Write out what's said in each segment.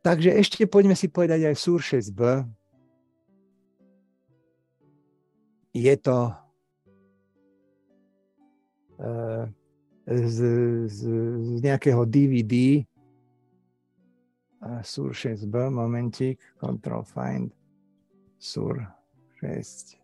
Takže ešte poďme si povedať aj Sur 6b. Je to z nejakého DVD. Sur 6b, momentík, Control Find, Sur 6.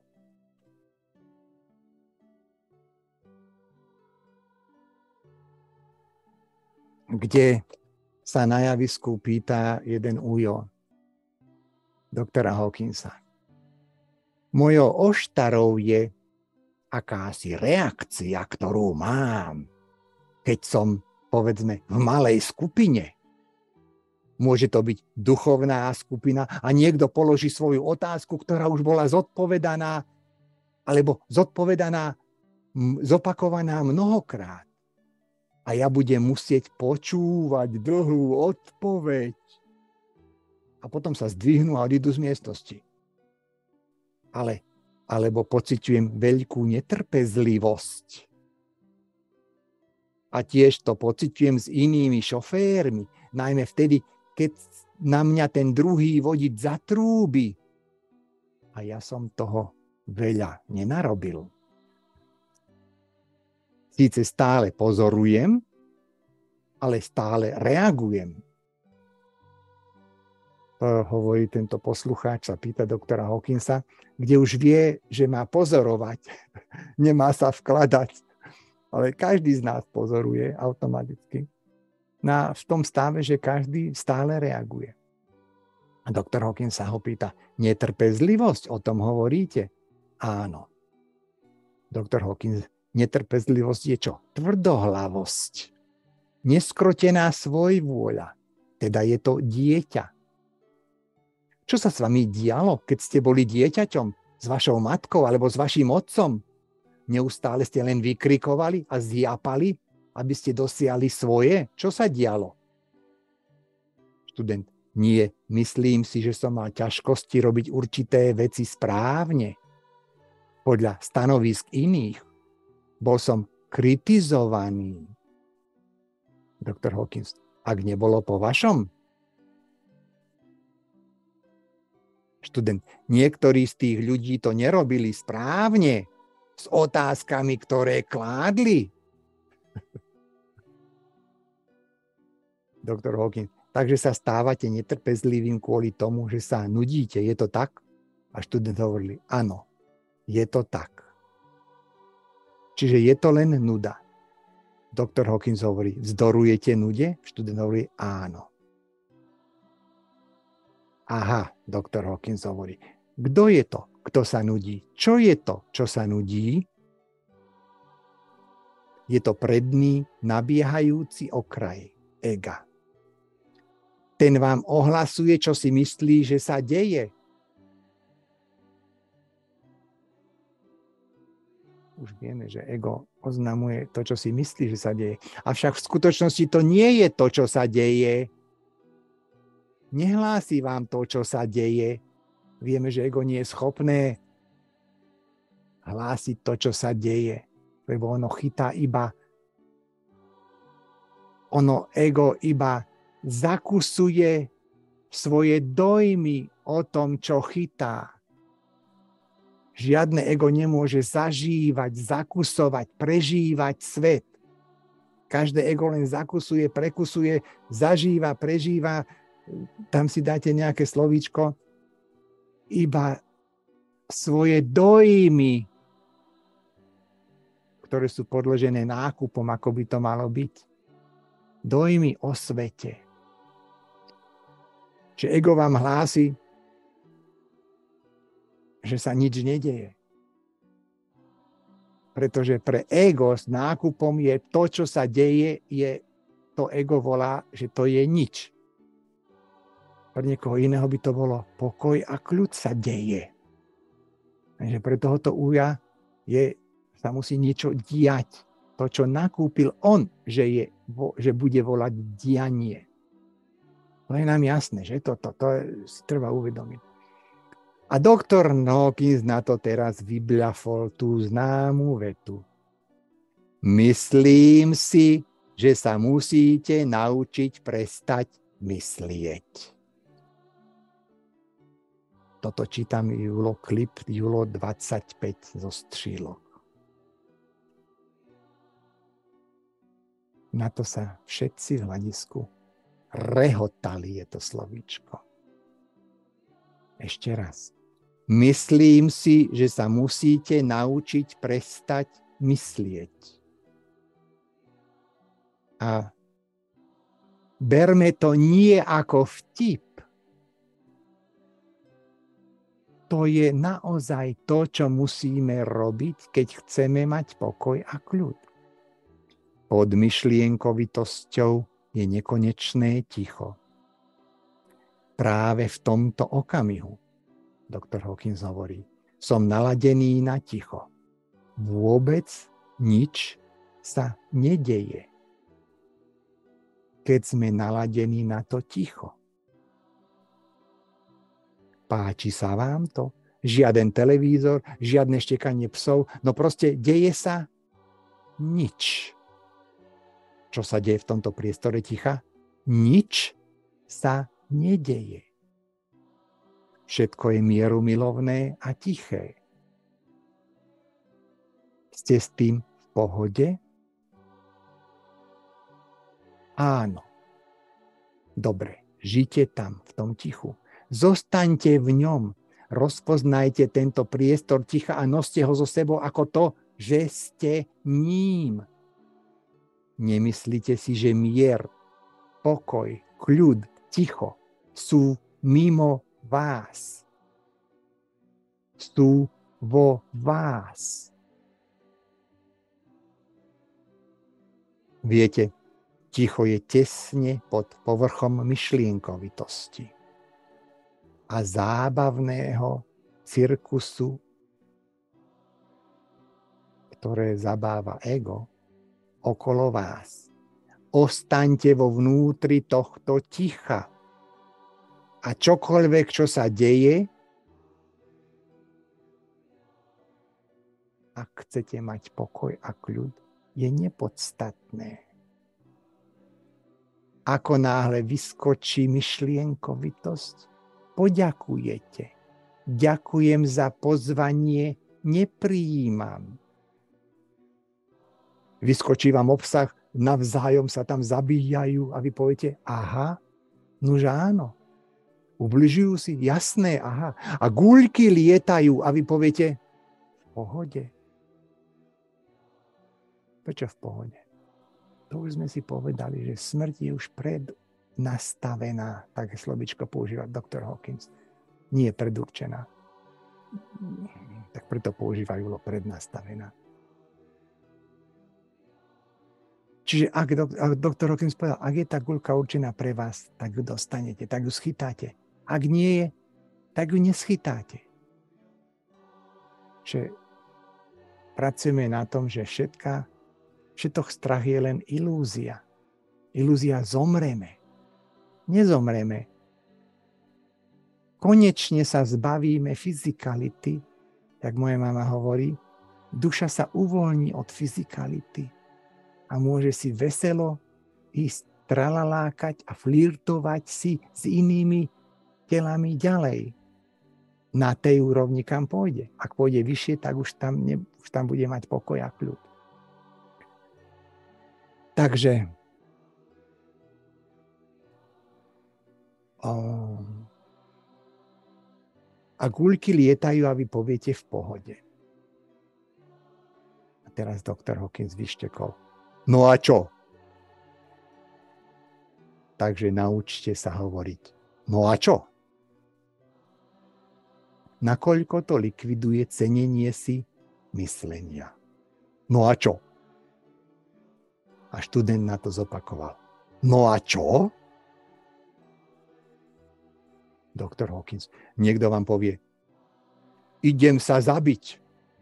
Kde sa na javisku pýta jeden ujo doktora Hawkinsa. Mojou oštarou je akási reakcia, ktorú mám, keď som, povedzme, v malej skupine. Môže to byť duchovná skupina a niekto položí svoju otázku, ktorá už bola zodpovedaná, alebo zopakovaná mnohokrát. A ja budem musieť počúvať dlhú odpoveď. A potom sa zdvihnú a odídu z miestnosti. Alebo pociťujem veľkú netrpezlivosť. A tiež to pociťujem s inými šoférmi, najmä vtedy, keď na mňa ten druhý vodič zatrúbi. A ja som toho veľa nenarobil. Síce stále pozorujem, ale stále reagujem. Hovorí tento poslucháč, sa pýta doktora Hawkinsa, kde už vie, že má pozorovať, nemá sa vkladať, ale každý z nás pozoruje automaticky. V tom stave, že každý stále reaguje. A doktor Hawkins sa ho pýta, netrpezlivosť, o tom hovoríte? Áno. Doktor Hawkins, netrpezlivosť je čo? Tvrdohlavosť. Neskrotená svojvôľa. Teda je to dieťa. Čo sa s vami dialo, keď ste boli dieťaťom? S vašou matkou alebo s vašim otcom? Neustále ste len vykrikovali a zjapali, aby ste dosiahli svoje? Čo sa dialo? Študent, nie. Myslím si, že som mal ťažkosti robiť určité veci správne. Podľa stanovisk iných. Bol som kritizovaný. Doktor Hawkins, ak nebolo po vašom? Študent, niektorí z tých ľudí to nerobili správne s otázkami, ktoré kládli. Doktor Hawkins, takže sa stávate netrpezlivým kvôli tomu, že sa nudíte. Je to tak? A študent hovorili, áno, je to tak. Čiže je to len nuda. Doktor Hawkins hovorí, vzdorujete nude? Študent hovorí, áno. Aha, doktor Hawkins hovorí, kto je to, kto sa nudí? Čo je to, čo sa nudí? Je to predný, nabiehajúci okraj ega. Ten vám ohlasuje, čo si myslí, že sa deje. Už vieme, že ego oznamuje to, čo si myslí, že sa deje. Avšak v skutočnosti to nie je to, čo sa deje. Nehlási vám to, čo sa deje. Vieme, že ego nie je schopné hlásiť to, čo sa deje. Lebo ego iba zakusuje svoje dojmy o tom, čo chytá. Žiadne ego nemôže zažívať, zakusovať, prežívať svet. Každé ego len zakusuje, prekusuje, zažíva, prežíva. Tam si dáte nejaké slovíčko. Iba svoje dojmy, ktoré sú podložené nákupom, ako by to malo byť. Dojmy o svete. Čiže ego vám hlási, že sa nič nedeje. Pretože pre ego s nákupom je to, čo sa deje, to ego volá, že to je nič. Pre niekoho iného by to bolo pokoj a kľud sa deje. Takže pre tohoto uja sa musí niečo diať. To, čo nakúpil on, že bude volať dianie. To je nám jasné, že to si treba uvedomiť. A doktor Hawkins na to teraz vybľafol tú známu vetu. Myslím si, že sa musíte naučiť prestať myslieť. Toto čítam Julo, klip Julo 25 zo Střílok. Na to sa všetci v hľadisku rehotali, je to slovíčko. Ešte raz. Myslím si, že sa musíte naučiť prestať myslieť. A berme to nie ako vtip. To je naozaj to, čo musíme robiť, keď chceme mať pokoj a kľud. Pod myšlienkovitosťou je nekonečné ticho. Práve v tomto okamihu, doktor Hawkins hovorí, som naladený na ticho. Vôbec nič sa nedeje, keď sme naladení na to ticho. Páči sa vám to? Žiaden televízor, žiadne štekanie psov, no proste deje sa nič. Čo sa deje v tomto priestore ticha? Nič sa nedeje. Všetko je mierumilovné a tiché. Ste s tým v pohode? Áno. Dobre, žite tam v tom tichu. Zostaňte v ňom. Rozpoznajte tento priestor ticha a noste ho so sebou ako to, že ste ním. Nemyslíte si, že mier, pokoj, kľud, ticho sú mimo vás. Sú vo vás. Viete, ticho je tesne pod povrchom myšlienkovitosti a zábavného cirkusu, ktoré zabáva ego, okolo vás. Ostaňte vo vnútri tohto ticha. A čokoľvek, čo sa deje, ak chcete mať pokoj a kľud, je nepodstatné. Ako náhle vyskočí myšlienkovitosť, poďakujete. Ďakujem za pozvanie, neprijímam. Vyskočí vám obsah, navzájom sa tam zabíjajú a vy poviete, aha, nuž áno. Ubližujú si, jasné, aha. A guľky lietajú a vy poviete, v pohode. Prečo v pohode? To už sme si povedali, že smrť je už prednastavená, také slovíčko používa doktor Hawkins. Nie je predurčená. Tak preto používajú prednastavená. Čiže ak doktor Hawkins povedal, ak je tá guľka určená pre vás, tak ju dostanete, tak ju schytáte. Ak nie je, tak ju neschytáte. Čiže pracujeme na tom, že všetok strach je len ilúzia. Ilúzia zomreme. Nezomreme. Konečne sa zbavíme fyzikality, jak moja mama hovorí, duša sa uvoľní od fyzikality a môže si veselo ísť tralalákať a flirtovať si s inými telami ďalej. Na tej úrovni, kam pôjde. Ak pôjde vyššie, tak už tam bude mať pokoj a kľud. Takže a guľky lietajú a vy poviete v pohode. A teraz doktor Hawkins vyštekol. No a čo? Takže naučte sa hovoriť. No a čo? Nakoľko to likviduje cenenie si myslenia. No a čo? A študent na to zopakoval. No a čo? Doktor Hawkins. Niekto vám povie, idem sa zabiť.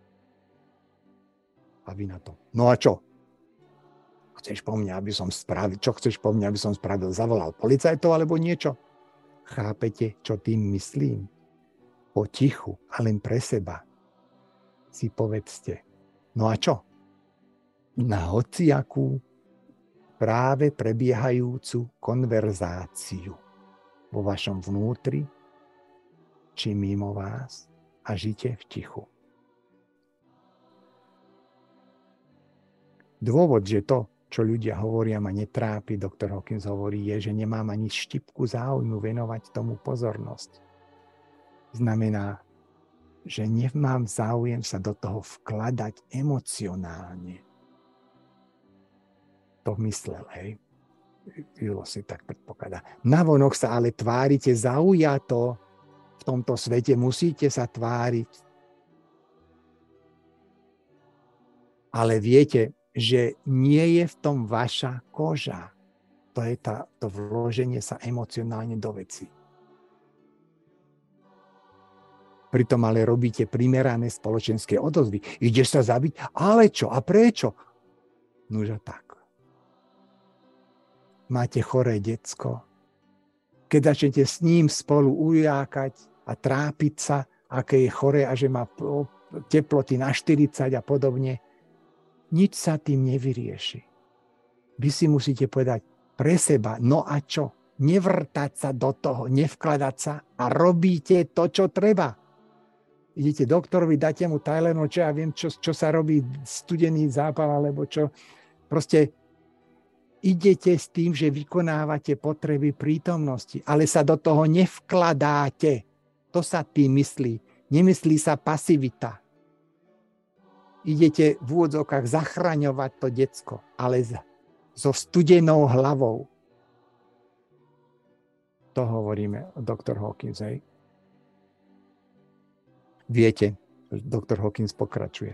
A vy na to. No a čo? Chceš po mne, aby som spravil? Čo chceš po mne, aby som spravil? Zavolal policajtov alebo niečo? Chápete, čo tým myslím? Po tichu a len pre seba si povedzte. No a čo? Na hociakú práve prebiehajúcu konverzáciu vo vašom vnútri či mimo vás a žite v tichu. Dôvod, že to, čo ľudia hovoria, ma netrápi, doktor Hawkins hovorí, je, že nemám ani štipku záujmu venovať tomu pozornosť. Znamená, že nemám záujem sa do toho vkladať emocionálne. To myslel, hej. Julo si tak predpokladá. Navonok sa ale tvárite zaujato. V tomto svete musíte sa tváriť. Ale viete, že nie je v tom vaša koža. To je to vloženie sa emocionálne do veci. Pritom ale robíte primerané spoločenské odozvy. Ideš sa zabiť? Ale čo? A prečo? Nuža tak. Máte choré decko. Keď začnete s ním spolu ujákať a trápiť sa, aké je choré a že má teploty na 40 a podobne, nič sa tým nevyrieši. Vy si musíte povedať pre seba, no a čo? Nevrtať sa do toho, nevkladať sa a robíte to, čo treba. Idete doktorovi, dáte mu Tylenol, čo ja viem, čo sa robí, studený zápal, alebo čo. Proste idete s tým, že vykonávate potreby prítomnosti, ale sa do toho nevkladáte. To sa tým myslí. Nemyslí sa pasivita. Idete v úvodzovkách zachraňovať to decko, ale so studenou hlavou. To hovoríme o doktor Hawkins. Hej. Viete, doktor Hawkins pokračuje.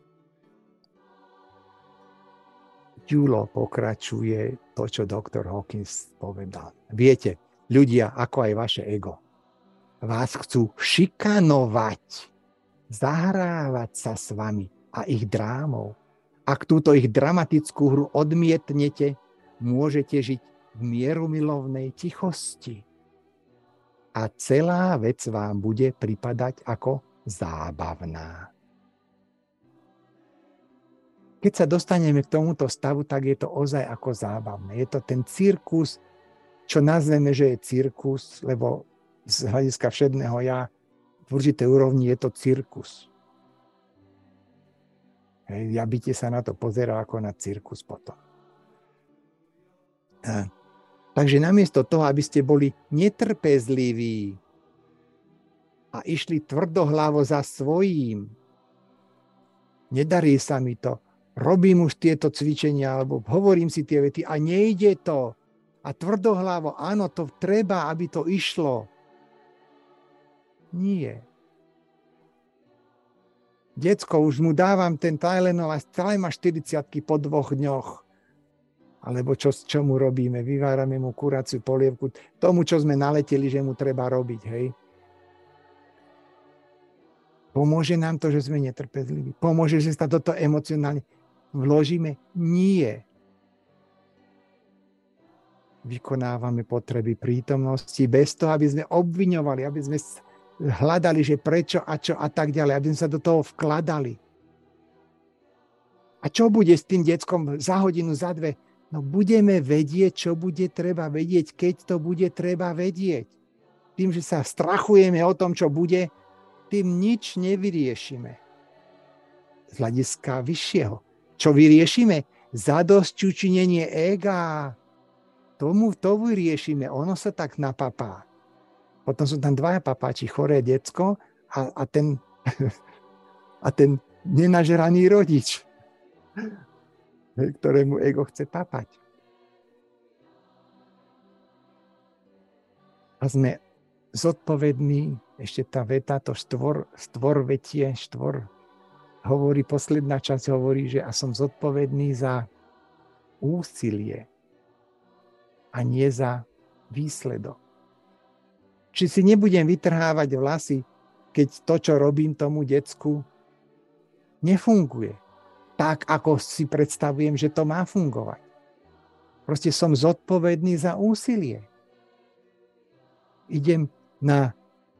Julo pokračuje to, čo doktor Hawkins povedal. Viete, ľudia, ako aj vaše ego, vás chcú šikanovať, zahrávať sa s vami a ich drámou. Ak túto ich dramatickú hru odmietnete, môžete žiť v mierumilovnej tichosti. A celá vec vám bude pripadať ako zábavná. Keď sa dostaneme k tomuto stavu, tak je to ozaj ako zábavné. Je to ten cirkus, čo nazveme, že je cirkus, lebo z hľadiska všedného ja v určitej úrovni je to cirkus. Hej, ja by ti sa na to pozeral ako na cirkus potom. Takže namiesto toho, aby ste boli netrpezliví a išli tvrdohlavo za svojím, nedarí sa mi to, robím už tieto cvičenia, alebo hovorím si tie vety a nejde to. A tvrdohlavo, áno, to treba, aby to išlo. Nie. Decko, už mu dávam ten Tylenol a stále má 40-ky po 2 dňoch. Alebo čo mu robíme? Vyvárame mu kuraciu polievku. Tomu, čo sme naleteli, že mu treba robiť, hej. Pomôže nám to, že sme netrpezliví? Pomôže, že sa toto emocionálne vložíme? Nie. Vykonávame potreby prítomnosti bez toho, aby sme obviňovali, aby sme hľadali, že prečo a čo a tak ďalej, aby sme sa do toho vkladali. A čo bude s tým deckom za hodinu, za 2? No budeme vedieť, čo bude treba vedieť, keď to bude treba vedieť. Tým, že sa strachujeme o tom, čo bude, tým nič nevyriešime. Z hľadiska vyššieho. Čo vyriešime? Zadosťučinenie ega. To vyriešime. Ono sa tak napapá. Potom sú tam 2 papáči, choré decko a ten nenažeraný rodič, ktorému ego chce papať. A sme zodpovední, ešte tá veta, to štvorvetie, hovorí, posledná časť hovorí, že a som zodpovedný za úsilie a nie za výsledok. Či si nebudem vytrhávať vlasy, keď to, čo robím tomu decku, nefunguje tak, ako si predstavujem, že to má fungovať. Proste som zodpovedný za úsilie. Idem na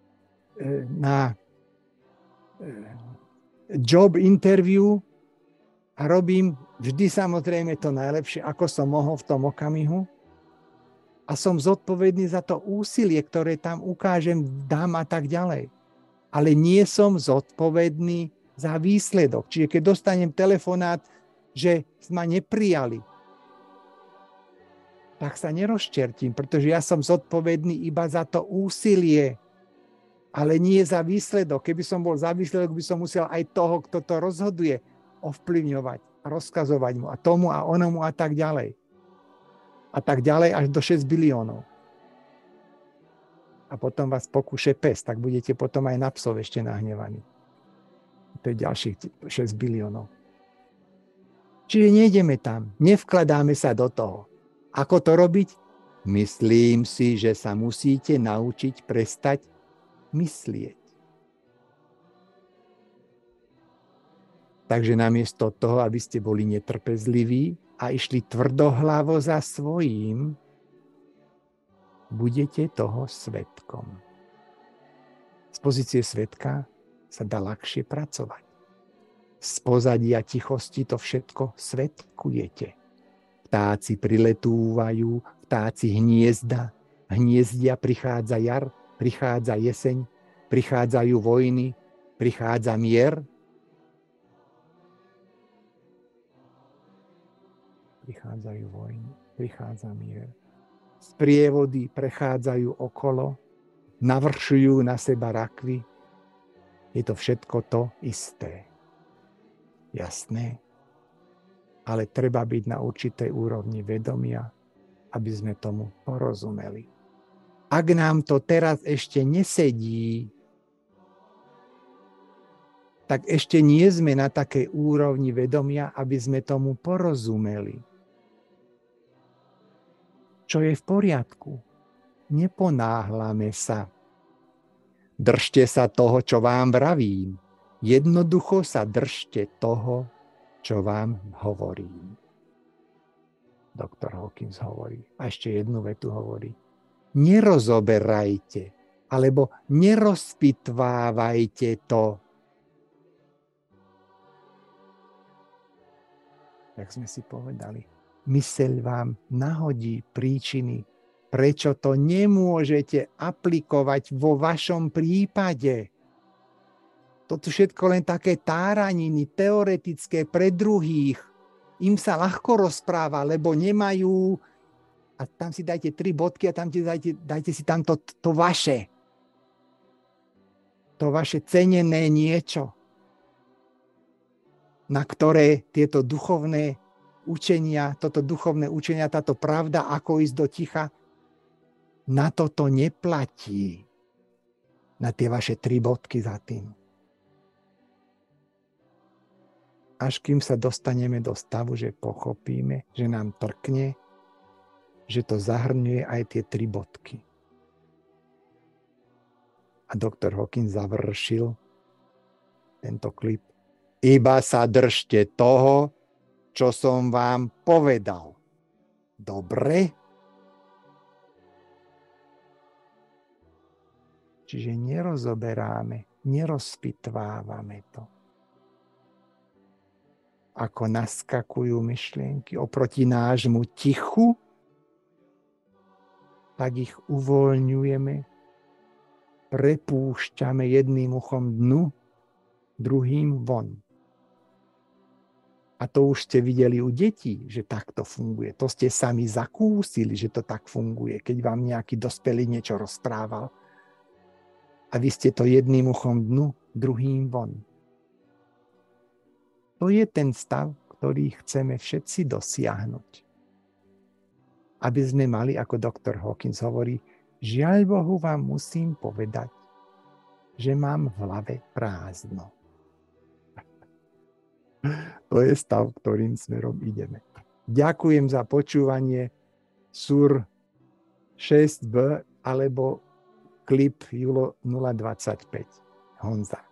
job interview a robím vždy samozrejme to najlepšie, ako som mohol v tom okamihu. a som zodpovedný za to úsilie, ktoré tam ukážem, dám a tak ďalej. Ale nie som zodpovedný za výsledok. Čiže keď dostanem telefonát, že ma neprijali, tak sa nerozčertím, pretože ja som zodpovedný iba za to úsilie, ale nie za výsledok. Keby som bol za výsledok, by som musel aj toho, kto to rozhoduje, ovplyvňovať, rozkazovať mu a tomu a onomu a tak ďalej. A tak ďalej až do 6 biliónov. A potom vás pokúše pes, tak budete potom aj na psov ešte nahnevaní. To je ďalších 6 biliónov. Čiže nejdeme tam, nevkladáme sa do toho. Ako to robiť? Myslím si, že sa musíte naučiť prestať myslieť. Takže namiesto toho, aby ste boli netrpezliví a išli tvrdohlavo za svojím, budete toho svedkom. Z pozície svedka sa dá ľahšie pracovať. Z pozadia tichosti to všetko svedkujete. Vtáci priletúvajú, vtáci hniezdia, prichádza jar, prichádza jeseň, prichádzajú vojny, prichádza mier. Prichádzajú vojny, prichádza mier. Sprievody prechádzajú okolo, navršujú na seba rakvy. Je to všetko to isté. Jasné? Ale treba byť na určitej úrovni vedomia, aby sme tomu porozumeli. Ak nám to teraz ešte nesedí, tak ešte nie sme na takej úrovni vedomia, aby sme tomu porozumeli. Čo je v poriadku? Neponáhlame sa. Držte sa toho, čo vám vravím. Jednoducho sa držte toho, čo vám hovorím. Doktor Hawkins hovorí. A ešte jednu vetu hovorí. Nerozoberajte, alebo nerozpitvávajte to. Jak sme si povedali. Myseľ vám nahodí príčiny, prečo to nemôžete aplikovať vo vašom prípade. Toto všetko len také táraniny, teoretické pre druhých. Im sa ľahko rozpráva, lebo nemajú... A tam si dajte 3 bodky a tam dajte si tam to vaše. To vaše cenené niečo, na ktoré tieto duchovné učenia, táto pravda, ako ísť do ticha, na toto neplatí. Na tie vaše 3 bodky za tým. Až kým sa dostaneme do stavu, že pochopíme, že nám trkne, že to zahrňuje aj tie 3 bodky. A doktor Hawkins završil tento klip. Iba sa držte toho, čo som vám povedal. Dobre? Čiže nerozoberáme, nerozpitvávame to. Ako naskakujú myšlienky oproti nášmu tichu, tak ich uvoľňujeme, prepúšťame jedným uchom dnu, druhým von. A to už ste videli u detí, že takto funguje. To ste sami zakúsili, že to tak funguje, keď vám nejaký dospelý niečo rozprával. A vy ste to jedným uchom dnu, druhým von. To je ten stav, ktorý chceme všetci dosiahnuť. Aby sme mali, ako doktor Hawkins hovorí, žiaľ Bohu vám musím povedať, že mám v hlave prázdno. To je stav, ktorým smerom ideme. Ďakujem za počúvanie SUR 6b alebo klip Julo 025. Honza.